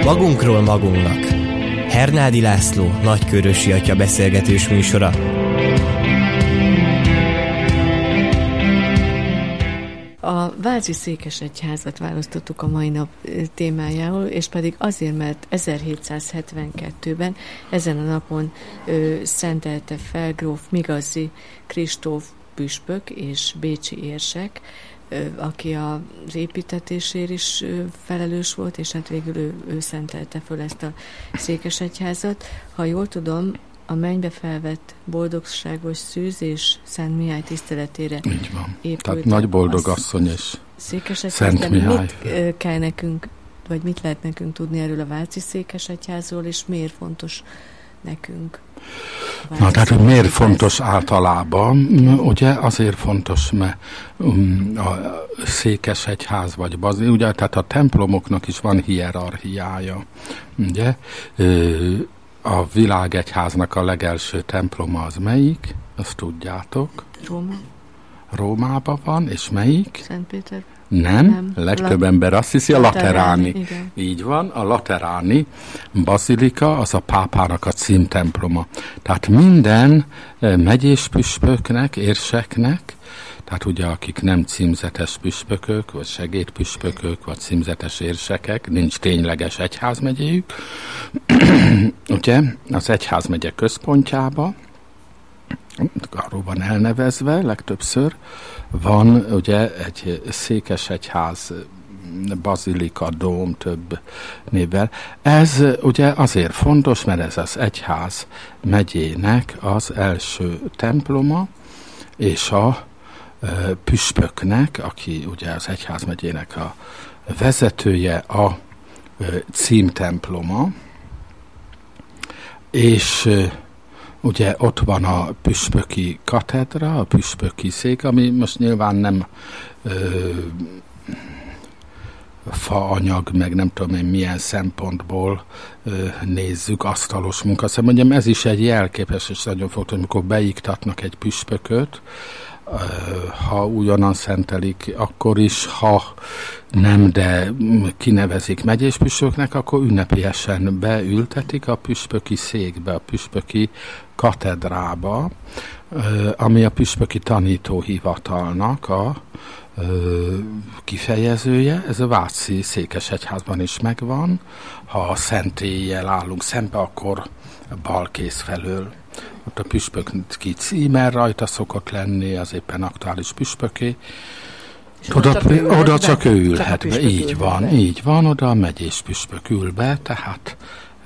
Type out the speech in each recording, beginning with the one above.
Magunkról magunknak. Hernádi László nagykörösi atya beszélgetős műsora. A váci székesegyházat választottuk a mai nap témájául, és pedig azért, mert 1772-ben ezen a napon szentelte fel gróf Migazi Kristóf püspök és bécsi érsek, aki az építetésért is felelős volt, és hát végül ő szentelte föl ezt a székesegyházat. Ha jól tudom, a mennybe felvett boldogságos szűz és Szent Mihály tiszteletére így van. Épült. Tehát nagy boldogasszony és Szent Mihály. Mit kell nekünk, vagy mit lehet nekünk tudni erről a váci székesegyházról, és miért fontos nekünk? Na, tehát, hogy miért fontos általában? Ugye azért fontos, mert a székesegyház vagy bazil, ugye, tehát a templomoknak is van hierarchiája, ugye? A világegyháznak a legelső temploma az melyik? Azt tudjátok? Rómában van, és melyik? Szentpéter. Nem. Legtöbb ember azt hiszi, a lateráni. Igen. Így van, a lateráni bazilika az a pápának a címtemploma. Tehát minden megyés püspöknek, érseknek, tehát ugye akik nem címzetes püspökök, vagy segédpüspökök, vagy címzetes érsekek, nincs tényleges egyházmegyéjük, ugye az egyházmegye központjába, arról van elnevezve legtöbbször, van ugye egy székesegyház, bazilika, dóm több névvel. Ez ugye azért fontos, mert ez az egyház megyének az első temploma, és a püspöknek, aki ugye az egyházmegyének a vezetője, a címtemploma, és ugye ott van a püspöki katedra, a püspöki szék, ami most nyilván nem faanyag, meg nem tudom én milyen szempontból nézzük, asztalos munka. Szóval mondjam, ez is egy jelképes, és nagyon fontos, amikor beiktatnak egy püspököt, ha ugyanan szentelik, akkor is, ha nem, de kinevezik megyés püspöknek, akkor ünnepélyesen beültetik a püspöki székbe, a püspöki katedrába, ami a püspöki tanítóhivatalnak a kifejezője. Ez a váci székesegyházban is megvan. Ha a szentéllyel állunk szembe, akkor bal kéz felől. Ott a püspöki címer rajta szokott lenni, az éppen aktuális püspöké. Oda csak ő ülhet be. Így van, oda a megyés püspök ül be, tehát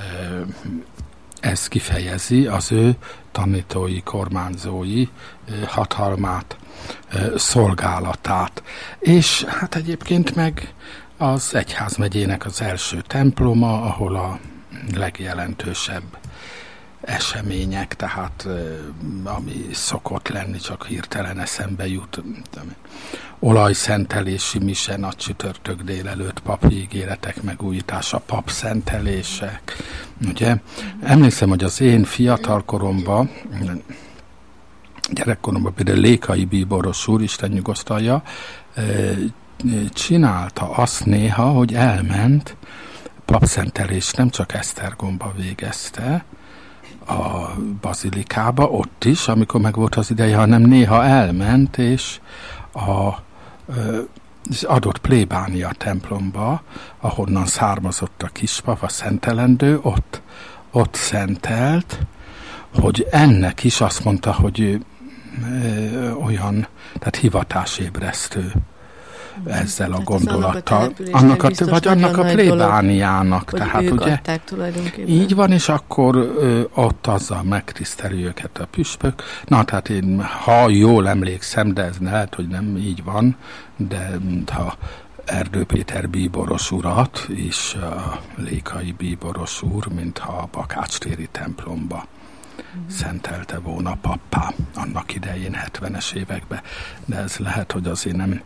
ez kifejezi az ő tanítói, kormányzói hatalmát, szolgálatát. És hát egyébként meg az egyházmegyének az első temploma, ahol a legjelentősebb események, tehát ami szokott lenni, csak hirtelen eszembe jut, olajszentelési mise, nagy csütörtök délelőtt, papi ígéretek megújítása, papszentelések, ugye? Emlékszem, hogy az én fiatal koromban, gyerekkoromban például Lékai bíboros úr, Isten nyugosztalja, csinálta azt néha, hogy elment papszentelést, nem csak Esztergomba végezte, a bazilikába, ott is, amikor meg volt az ideje, hanem néha elment, és az adott plébánia templomba, ahonnan származott a kispap, a szentelendő, ott szentelt, hogy ennek is azt mondta, hogy olyan, tehát hivatásébresztő ezzel a gondolattal. Annak a plébániának. Tehát ugye így van, és akkor ott azzal megtiszteli őket a püspök. Na, tehát én, ha jól emlékszem, de ez lehet, hogy nem így van, de ha Erdő Péter bíboros urat, és a Lékai bíboros úr, mintha a Bakácstéri templomba szentelte volna pappá annak idején, 70-es években. De ez lehet, hogy azért nem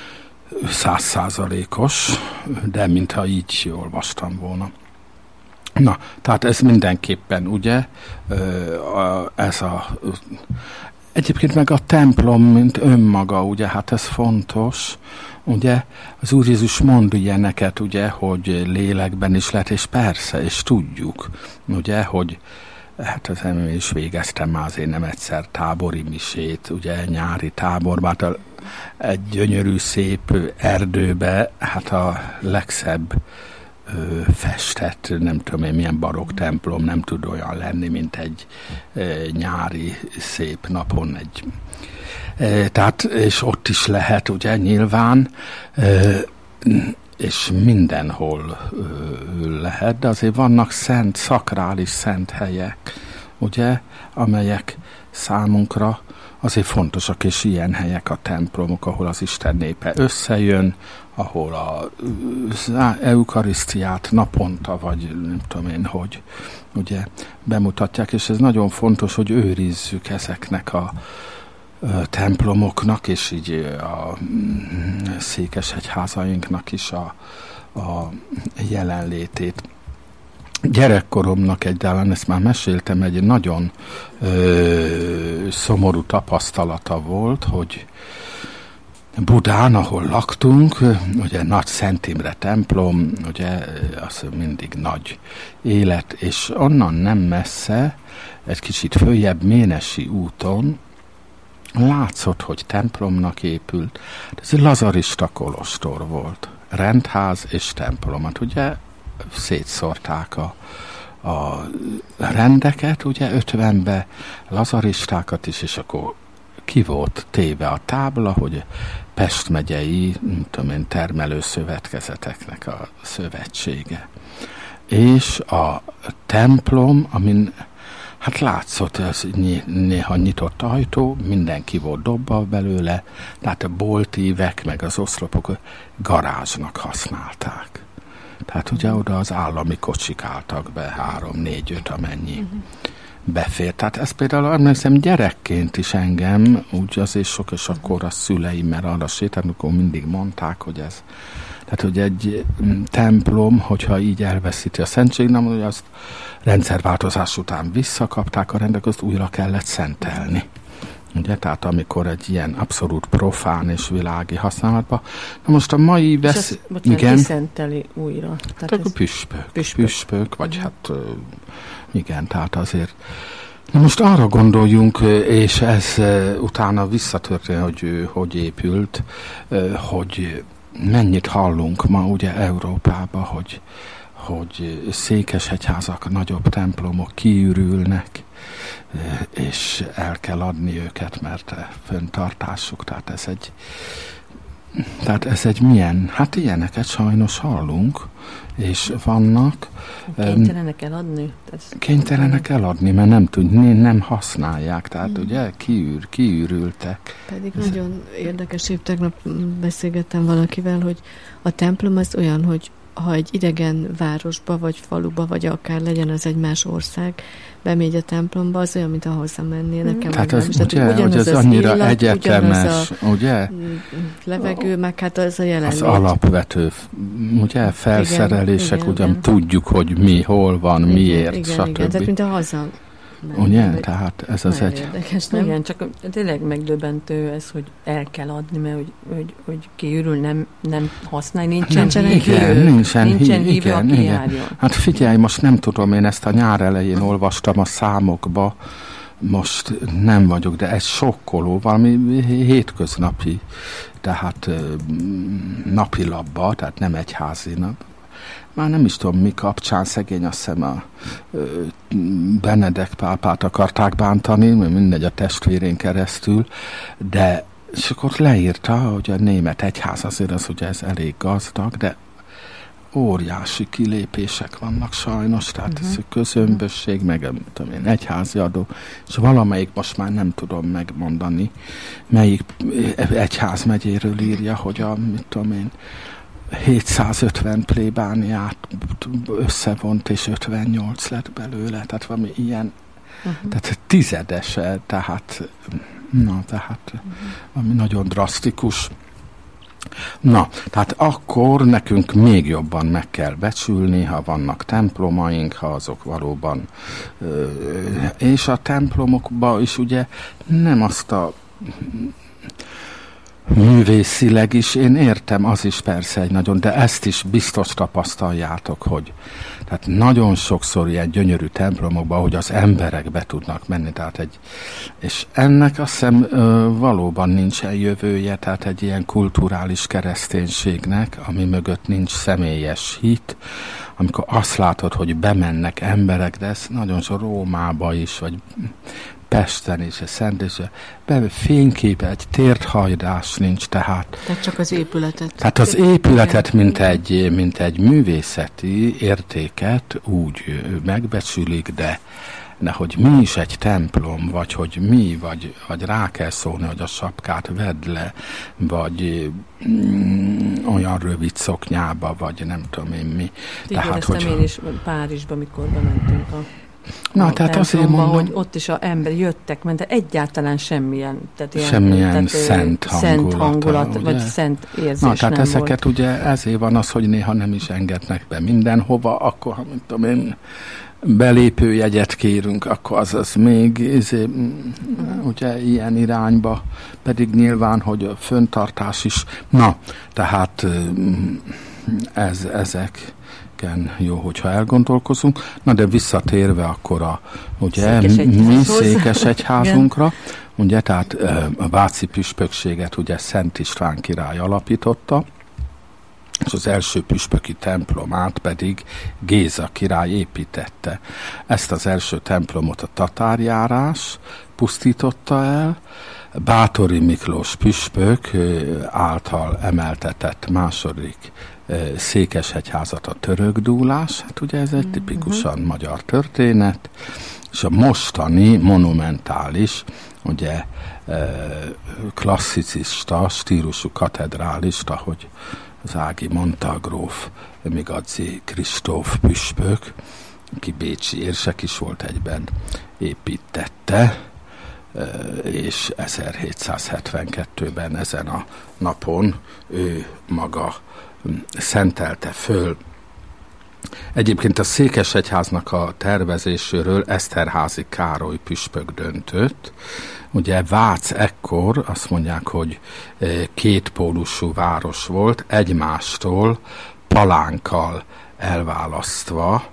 100%-os, de mintha így olvastam volna. Na, tehát ez mindenképpen, ugye, ez Egyébként meg a templom, mint önmaga, ugye, hát ez fontos, ugye, az Úr Jézus mond ilyeneket, ugye, hogy lélekben is lehet, és persze, és tudjuk, ugye, hogy hát az én is végeztem már azért nem egyszer tábori misét, ugye, nyári táborban, hát egy gyönyörű, szép erdőbe, hát a legszebb festett, nem tudom én milyen barokk templom, nem tud olyan lenni, mint egy nyári szép napon egy. Tehát, és ott is lehet, ugye, nyilván, és mindenhol lehet, de azért vannak szent, szakrális szent helyek, ugye, amelyek számunkra azért fontosak, és ilyen helyek a templomok, ahol az Isten népe összejön, ahol az eukarisztiát naponta, vagy nem tudom én, hogy ugye bemutatják, és ez nagyon fontos, hogy őrizzük ezeknek a templomoknak, és így a székesegyházainknak is a jelenlétét. Gyerekkoromnak egyáltalán, ezt már meséltem, egy nagyon szomorú tapasztalata volt, hogy Budán, ahol laktunk, ugye Nagy Szent Imre templom, ugye az mindig nagy élet, és onnan nem messze, egy kicsit följebb Ménesi úton látszott, hogy templomnak épült. Ez egy lazarista kolostor volt. Rendház és templomat, ugye szétszórták a rendeket, ugye 50-be lazaristákat is, és akkor ki volt téve a tábla, hogy Pest megyei, nem tudom én, termelőszövetkezeteknek a szövetsége. És a templom, amin hát látszott, ez néha nyitott ajtó, mindenki volt dobva belőle, tehát a boltívek, meg az oszlopok garázsnak használták. Tehát ugye oda az állami kocsik álltak be, 3, 4, 5, amennyi befér. Tehát ez például, emlékszem, gyerekként is engem, úgy azért sok, és akkor a szüleimmel arra sétálni, akkor mindig mondták, hogy ez, tehát hogy egy templom, hogyha így elveszíti a szentség, nem, hogy azt rendszerváltozás után visszakapták a rendek, azt újra kellett szentelni. Ugye, tehát amikor egy ilyen abszolút profán és világi használatban. Na most a mai igen. Ki szenteli újra? Tehát a püspök, vagy hát igen, tehát azért. Na most arra gondoljunk, és ez utána visszatörtént, hogy épült, hogy mennyit hallunk ma ugye Európában, hogy székesegyházak, nagyobb templomok kiürülnek, és el kell adni őket, mert fenntartásuk, tehát ez egy milyen, hát ilyeneket sajnos hallunk, és vannak. Kénytelenek eladni? Kénytelenek eladni, mert nem használják, tehát ugye kiürültek. Pedig nagyon érdekes, épp tegnap beszélgettem valakivel, hogy a templom az olyan, hogy ha egy idegen városba, vagy faluba, vagy akár legyen az egy más ország, bemegy a templomba, az olyan, mint ha hazamennél. Nekem tehát az, ugye, hogy az annyira élet, egyetemes, ugye? Levegő, meg hát az a jelenlét. Az alapvető, ugye, felszerelések, igen, ugyan tudjuk, hogy mi, hol van, igen, miért, igen, stb. Igen, tehát mint a haza. Ugye? Tehát ez az egy... Érdekes, nem? Igen, csak tényleg megdöbbentő ez, hogy el kell adni, mert hogy kiürül, nem használni, nincsen hívő, aki járjon. Hát figyelj, most nem tudom, én ezt a nyár elején olvastam a számokba, most nem vagyok, de ez sokkoló, valami hétköznapi, tehát napilapba, tehát nem egyházi nap. Már nem is tudom, mi kapcsán, szegény, azt hiszem a Benedek pápát akarták bántani, mindegy, a testvérén keresztül, de és akkor leírta, hogy a német egyház azért az ugye ez elég gazdag, de óriási kilépések vannak sajnos, tehát ez a közömbösség, meg tudom én, egyházi adó, és valamelyik most már nem tudom megmondani, melyik egyházmegyéről írja, hogy a, mit tudom én, 750 plébániát összevont, és 58 lett belőle, tehát valami ilyen, tehát tizedese, tehát, valami nagyon drasztikus. Na, tehát akkor nekünk még jobban meg kell becsülni, ha vannak templomaink, ha azok valóban, és a templomokban is ugye nem azt a művészileg is, én értem, az is persze egy nagyon, de ezt is biztos tapasztaljátok, hogy tehát nagyon sokszor ilyen gyönyörű templomokban, hogy az emberek be tudnak menni, tehát és ennek azt hiszem valóban nincsen jövője, tehát egy ilyen kulturális kereszténységnek, ami mögött nincs személyes hit, amikor azt látod, hogy bemennek emberek, de ez nagyon sok Rómába is, vagy Pesten is, a Szent és fényképe, egy térthajrás nincs, tehát csak az épületet. Tehát az épületet, mint egy művészeti értéket úgy megbecsülik, de hogy mi is egy templom, vagy hogy mi, vagy rá kell szólni, hogy a sapkát vedd le, vagy olyan rövid szoknyába, vagy nem tudom én mi. Tehát, hogy én is Párizsba, mikor bementünk tehát azért mondom, hogy ott is az ember jöttek, mert egyáltalán semmilyen, semmilyen szent hangulat vagy szent érzés tehát nem ezeket volt. ugye ezért van az, hogy néha nem is engednek be mindenhova, akkor, ha mit tudom én, belépőjegyet kérünk, akkor az még ugye ilyen irányba, pedig nyilván, hogy a föntartás is. Na, tehát ezek jó, hogyha elgondolkozunk. Na, de visszatérve akkor ugye mi Székesegyházunkra, ugye, tehát a váci püspökséget ugye Szent István király alapította, és az első püspöki templomát pedig Géza király építette. Ezt az első templomot a tatárjárás pusztította el, Báthori Miklós püspök által emeltetett második székesegyházat a török dúlás, hát ugye ez egy tipikusan magyar történet, és a mostani monumentális, ugye klasszicista stílusú katedrálist, ahogy az Ági mondta, a gróf Migadzi Kristóf püspök, aki bécsi érsek is volt egyben, építette, és 1772-ben ezen a napon ő maga szentelte föl. Egyébként a Székesegyháznak a tervezéséről Eszterházy Károly püspök döntött. Ugye Vác ekkor azt mondják, hogy kétpólusú város volt, egymástól palánkkal elválasztva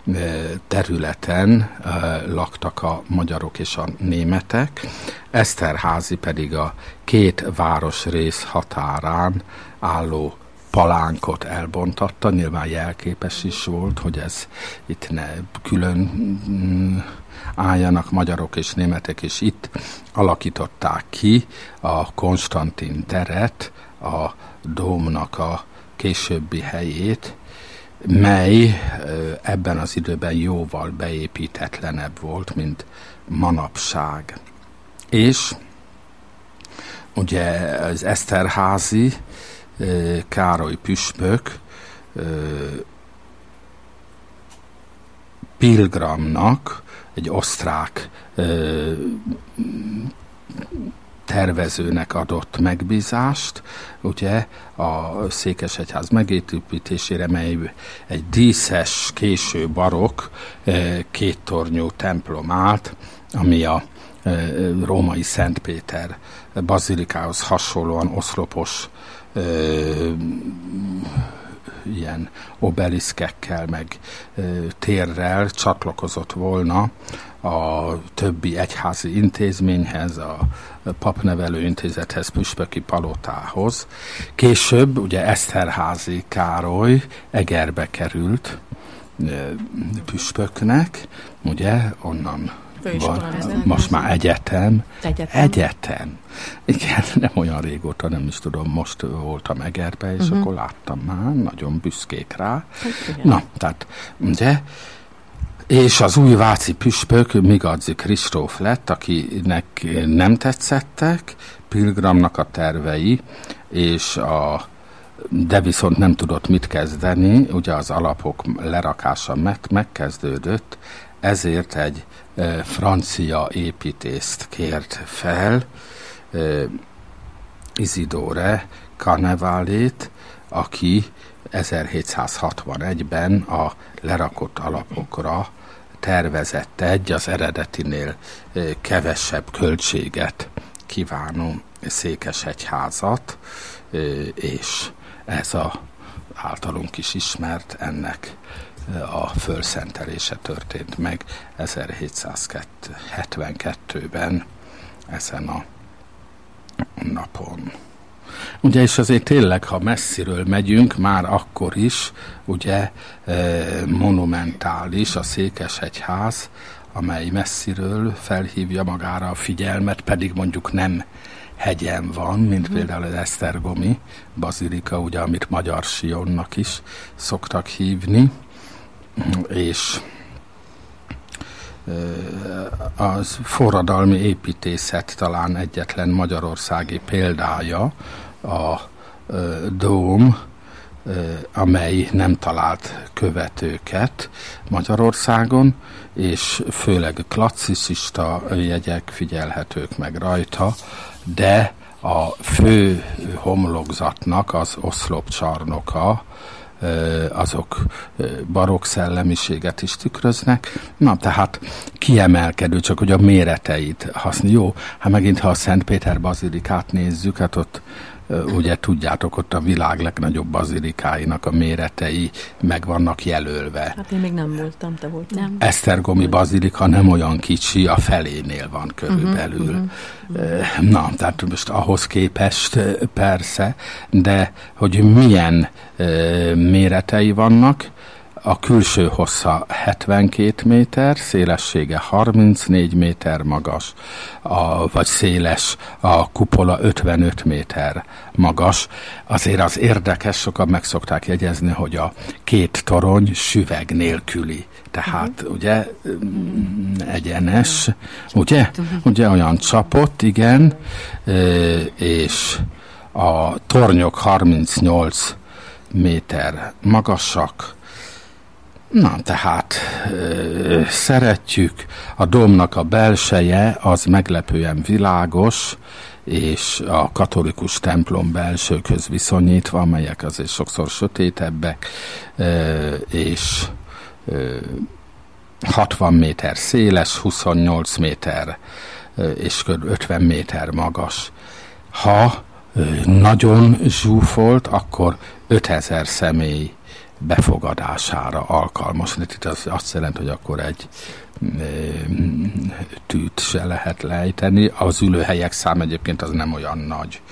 területen laktak a magyarok és a németek. Eszterházy pedig a két városrész határán álló palánkot elbontatta, nyilván jelképes is volt, hogy ez itt ne külön álljanak magyarok és németek, és itt alakították ki a Konstantin teret, a dómnak a későbbi helyét, mely ebben az időben jóval beépítetlenebb volt, mint manapság. És ugye az Eszterházy Károly püspök Pilgramnak, egy osztrák tervezőnek adott megbízást, ugye a Székesegyház megépítésére, mely egy díszes, késő barokk, kéttornyú templom állt, ami a római Szent Péter bazilikához hasonlóan oszlopos ilyen obeliszkekkel, meg térrel csatlakozott volna a többi egyházi intézményhez, a papnevelő intézethez, püspöki palotához. Később ugye Eszterházy Károly Egerbe került püspöknek, ugye onnan van, most már egyetem. Igen, nem olyan régóta, nem is tudom, most voltam Egerbe, és akkor láttam már, nagyon büszkék rá. Na, tehát, ugye, és az új váci püspök Migadzi Kristóf lett, akinek nem tetszettek Pilgramnak a tervei, és de viszont nem tudott mit kezdeni, ugye az alapok lerakása megkezdődött, ezért egy francia építészt kért fel, Isidore Cannavale-t, aki 1761-ben a lerakott alapokra tervezett egy az eredetinél kevesebb költséget kívánó székesegyházat, és ez a általunk is ismert, ennek a fölszentelése történt meg 1772-ben ezen a napon. Ugye, és azért tényleg, ha messziről megyünk, már akkor is, ugye, monumentális a székesegyház, amely messziről felhívja magára a figyelmet, pedig mondjuk nem hegyen van, mint például az esztergomi bazilika, ugye, amit Magyar Sionnak is szoktak hívni, és az forradalmi építészet talán egyetlen magyarországi példája a dóm, amely nem talált követőket Magyarországon, és főleg klasszicista jegyek figyelhetők meg rajta, de a fő homlokzatnak az oszlopcsarnoka, azok barokk szellemiséget is tükröznek. Na, tehát kiemelkedő, csak hogy a méreteit használni. Jó, hát megint, ha a Szentpéter bazilikát nézzük, hát ott ugye tudjátok, ott a világ legnagyobb bazilikáinak a méretei meg vannak jelölve. Hát én még nem voltam, te voltál. Nem. Esztergomi bazilika nem olyan kicsi, a felénél van körülbelül. Na, tehát most ahhoz képest persze, de hogy milyen méretei vannak, a külső hossza 72 méter, szélessége 34 méter magas, vagy széles, a kupola 55 méter magas. Azért az érdekes, sokan meg szokták jegyezni, hogy a két torony süveg nélküli. Tehát, ugye, egyenes, ugye olyan csapott, igen, és a tornyok 38 méter magasak. Na, tehát szeretjük, a dómnak a belseje az meglepően világos, és a katolikus templom belsőkhöz viszonyítva, amelyek azért sokszor sötétebbek, és 60 méter széles, 28 méter és kb. 50 méter magas. Ha nagyon zsúfolt, akkor 5000 személy befogadására alkalmas. Itt az azt jelenti, hogy akkor egy tűt se lehet lejteni. Az ülőhelyek szám egyébként az nem olyan nagy,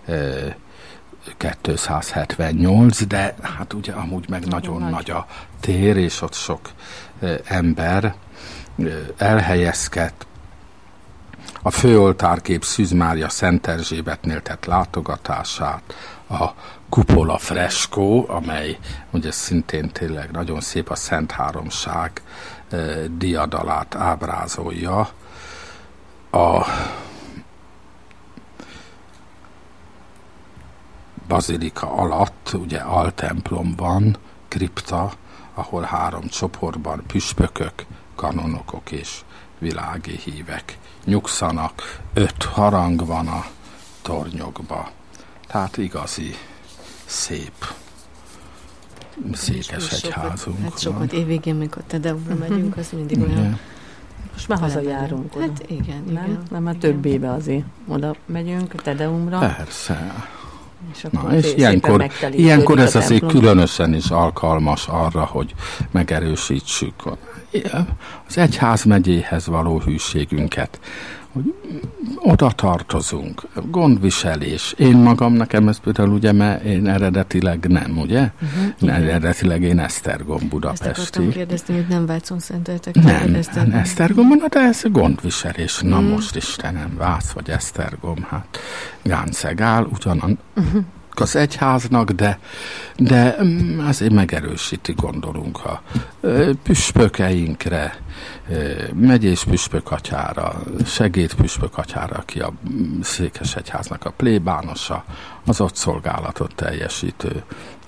278, de hát ugye amúgy meg nagyon nagy a tér, és ott sok ember elhelyezkedt. A főoltárkép Szűz Mária Szent Erzsébetnél tett látogatását, a kupola freskó, amely ugye szintén tényleg nagyon szép, a Szent Háromság diadalát ábrázolja. A bazilika alatt ugye altemplom van, kripta, ahol 3 csoportban püspökök, kanonokok és világi hívek nyugszanak. 5 harang van a tornyokba. Tehát igazi szép székesegyházunk. Hát sokat évvégén, amikor Tedeumra megyünk, az mindig olyan... Most már hazajárunk oda. Hát igen. Nem, már több éve azért oda megyünk a Tedeumra. Persze. És ilyenkor ez azért különösen is alkalmas arra, hogy megerősítsük az egyházmegyéhez való hűségünket, hogy oda tartozunk, gondviselés. Én magam, nekem ez például ugye, mert én eredetileg nem, ugye? Eredetileg én Esztergom budapesti. Ezt akartam kérdezni, hogy nem Vácon szenteltek? Nem, Esztergomon, de ez gondviselés. Na most Istenem, Vác vagy Esztergom, hát Gáncegál, ugyanan az egyháznak, de azért megerősíti, gondolunk a püspökeinkre, megyés püspökatyára, segédpüspökatyára, aki a Székesegyháznak a plébánosa, az ott szolgálatot teljesítő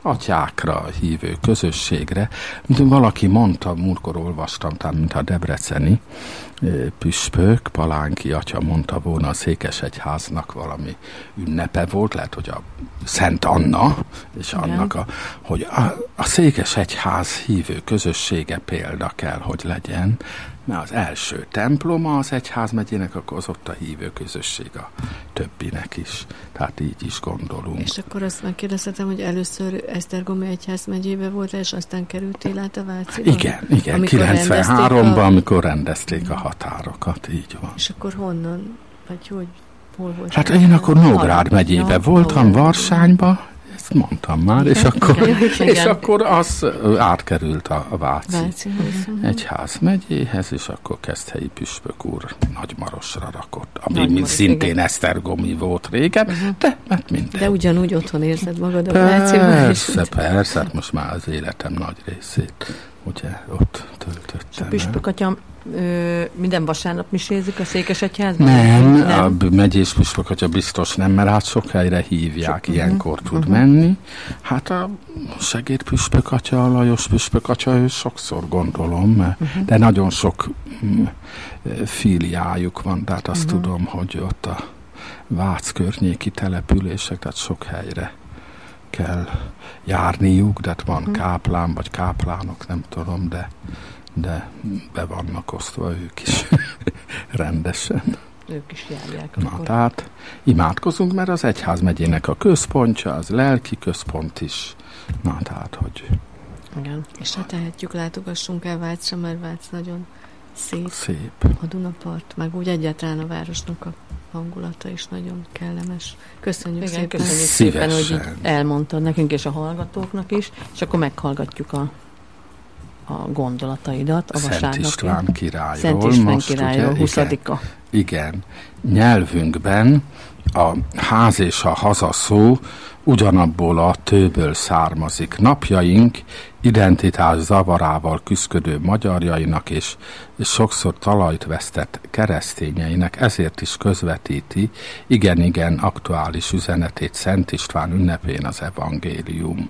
atyákra, hívő közösségre. Valaki mondta, múltkor olvastam, talán mint a debreceni püspök, Palánki atya mondta volna, a Székesegyháznak valami ünnepe volt, lehet, hogy a Szent Anna, és annak hogy a Székesegyház hívő közössége példa kell, hogy legyen, mert az első temploma az egyházmegyének, akkor az ott a hívő közösség a többinek is. Tehát így is gondolunk. És akkor azt megkérdezhetem, hogy először Esztergomi egyházmegyébe volt, és aztán kerültél át a Váciba? Igen, 93-ban, amikor rendezték a határokat, így van. És akkor honnan? Vagy hol volt? Hát én akkor Nógrád megyébe voltam, Varsányba, ezt mondtam már, és akkor az átkerült a Váci egyházmegyéhez, és akkor Keszthelyi püspök úr Nagymarosra rakott, ami szintén Esztergomi volt régen, de hát minden. De ugyanúgy otthon érzed magad a Váciban? Persze, hát most már az életem nagy részét ugye ott töltöttem. A püspök atya minden vasárnap misézik a Székesegyházban? Nem, a megyés püspök atya biztos nem, mert hát sok helyre hívják, ilyenkor tud menni. Hát a segédpüspök atya, a Lajos püspök atya, ő sokszor gondolom, de nagyon sok filiájuk van, tehát azt tudom, hogy ott a Vác környéki települések, tehát sok helyre kell járniuk, de van káplán, vagy káplánok, nem tudom, de be vannak osztva ők is rendesen. Ők is járják. Na, tehát imádkozunk, mert az egyházmegyének a központja, az lelki központ is. Na, tehát, hogy... Igen. És hát tehetjük, látogassunk el Vácra, mert Vác nagyon szép. A Dunapart, meg úgy egyáltalán a városnak a hangulata is nagyon kellemes. Köszönjük szépen. Köszönjük szépen, hogy így elmondtad nekünk és a hallgatóknak is, és akkor meghallgatjuk a gondolataidat a vasárnapi. Szent István királyról. Szent István királyról, 20-a. Igen. Nyelvünkben a ház és a haza szó ugyanabból a tőből származik. Napjaink identitás zavarával küszködő magyarjainak és sokszor talajt vesztett keresztényeinek ezért is közvetíti igen aktuális üzenetét Szent István ünnepén az evangélium.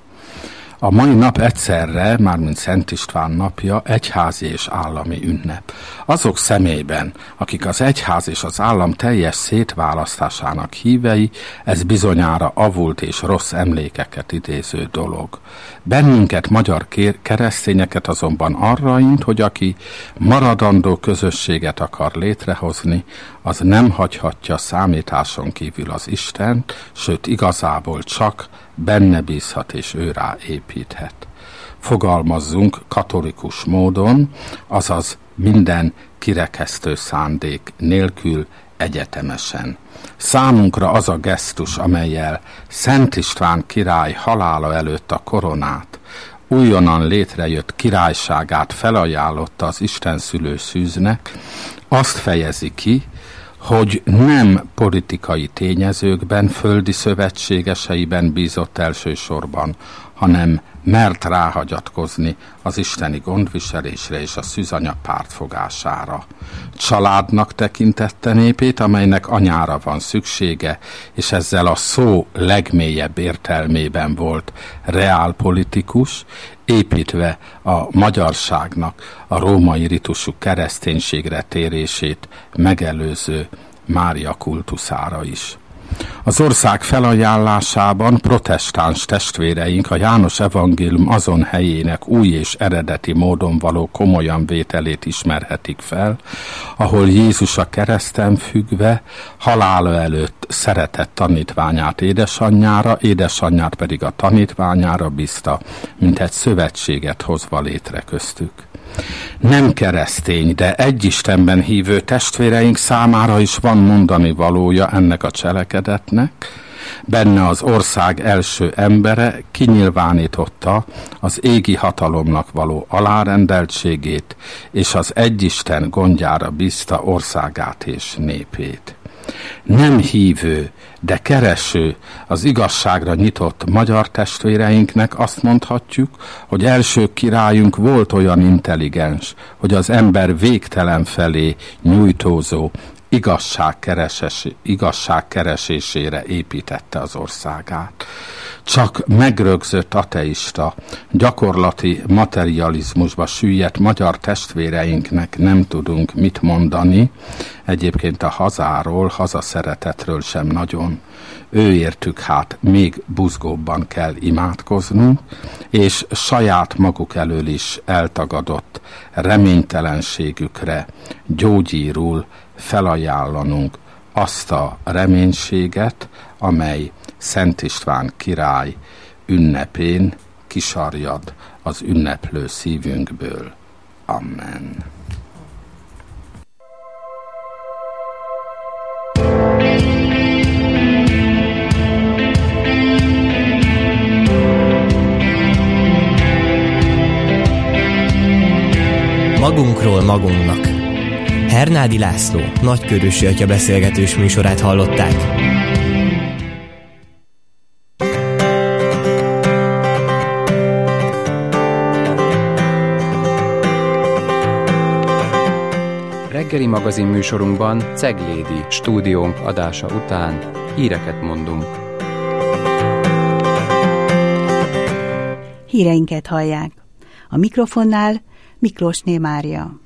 A mai nap egyszerre, mármint Szent István napja, egyházi és állami ünnep. Azok személyben, akik az egyház és az állam teljes szétválasztásának hívei, ez bizonyára avult és rossz emlékeket idéző dolog. Bennünket, magyar keresztényeket azonban arra int, hogy aki maradandó közösséget akar létrehozni, az nem hagyhatja számításon kívül az Istent, sőt igazából csak benne bízhat és ő rá építhet. Fogalmazzunk katolikus módon, azaz minden kirekesztő szándék nélkül egyetemesen. Számunkra az a gesztus, amellyel Szent István király halála előtt a koronát, újonnan létrejött királyságát felajánlotta az istenszülő szűznek, azt fejezi ki, hogy nem politikai tényezőkben, földi szövetségeseiben bízott elsősorban, hanem mert ráhagyatkozni az isteni gondviselésre és a szűzanya pártfogására. Családnak tekintette népét, amelynek anyára van szüksége, és ezzel a szó legmélyebb értelmében volt reálpolitikus, építve a magyarságnak a római ritusú kereszténységre térését megelőző Mária kultuszára is. Az ország felajánlásában protestáns testvéreink a János evangélium azon helyének új és eredeti módon való komolyan vételét ismerhetik fel, ahol Jézus a kereszten függve halála előtt szeretett tanítványát édesanyjára, édesanyját pedig a tanítványára bízta, mint egy szövetséget hozva létre köztük. Nem keresztény, de egy Istenben hívő testvéreink számára is van mondani valója ennek a cselekedetnek. Benne az ország első embere kinyilvánította az égi hatalomnak való alárendeltségét, és az egyisten gondjára bízta országát és népét. Nem hívő, de kereső, az igazságra nyitott magyar testvéreinknek azt mondhatjuk, hogy első királyunk volt olyan intelligens, hogy az ember végtelen felé nyújtózó, igazságkeresésére építette az országát. Csak megrögzött ateista, gyakorlati materializmusba süllyedt magyar testvéreinknek nem tudunk mit mondani, egyébként a hazáról, hazaszeretetről sem nagyon. Őértük hát még buzgóbban kell imádkoznunk, és saját maguk elől is eltagadott reménytelenségükre gyógyírul felajánlanunk azt a reménységet, amely Szent István király ünnepén kisarjad az ünneplő szívünkből. Amen. Magunkról magunknak. Hernádi László nagykörösi atya beszélgetős műsorát hallották. Reggeli magazin műsorunkban Ceglédi stúdiónk adása után híreket mondunk. Híreinket hallják. A mikrofonnál Miklósné Mária.